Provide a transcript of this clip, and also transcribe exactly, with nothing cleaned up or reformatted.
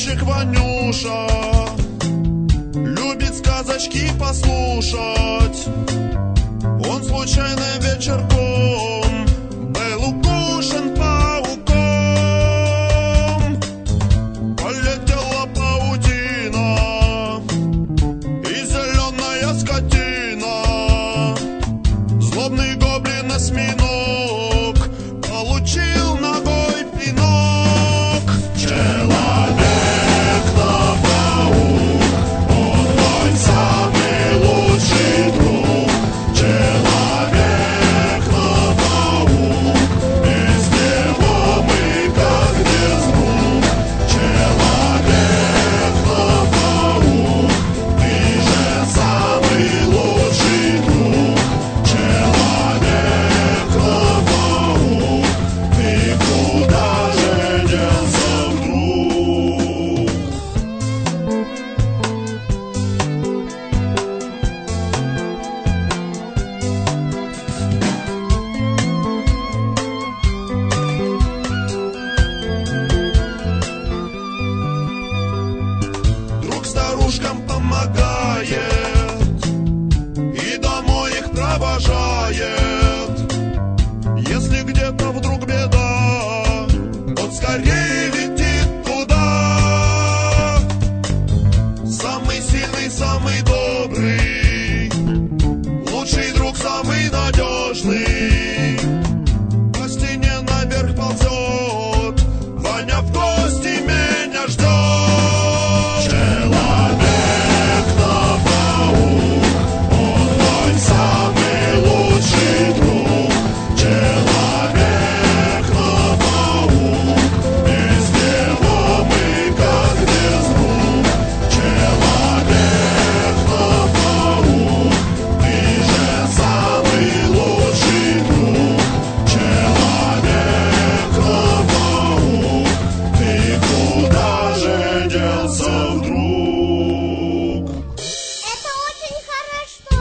мальчик Ванюша любит сказочки послушать. Он случайно вечерком был укушен пауком. Полетела паутина и зеленая скотина. Злобный гоблин-осьминог получил ногой пинок. Человек-паук, он мой самый лучший друг. Человек-паук, без него мы как без рук. Человек-паук, ты же самый лучший друг. Человек-паук, ты куда же делся вдруг? Друг старушкам помогает и домой их провожает. Если где-то вдруг беда, он скорее летит туда. Самый сильный, самый добрый, лучший друг, самый надежный. По стене наверх ползет, Ваня в гости меня ждет. Человек-паук, он мой самый лучший друг. Человек-паук, без него мы как без рук. Человек-паук, ты же самый лучший друг. Человек-паук, ты куда же делся вдруг? Это очень хорошо.